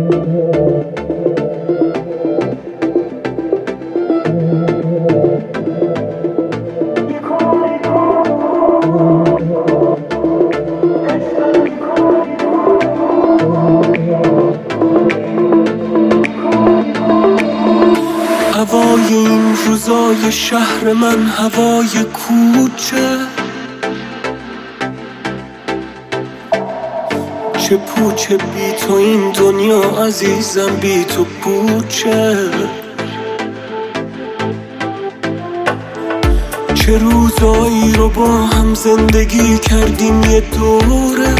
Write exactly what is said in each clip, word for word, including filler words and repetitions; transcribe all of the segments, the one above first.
هوای این روزای شهر من، هوای کوچه، چه پوچه بی تو این دنیا عزیزم، بی تو پوچه. چه روزایی رو با هم زندگی کردیم یه دوره،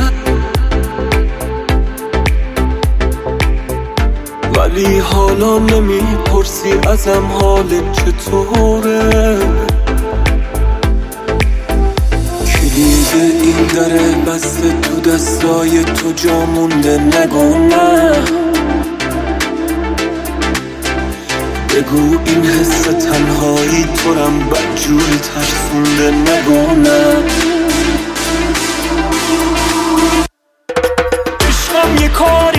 ولی حالا نمیپرسی ازم حالت چطوره. کلید این دره بسته تو دستای تو، جا مونده نگو نه، بگو این حس تنهایی تو رم بدجوری ترسونده، نگو نه. عشقم یه کار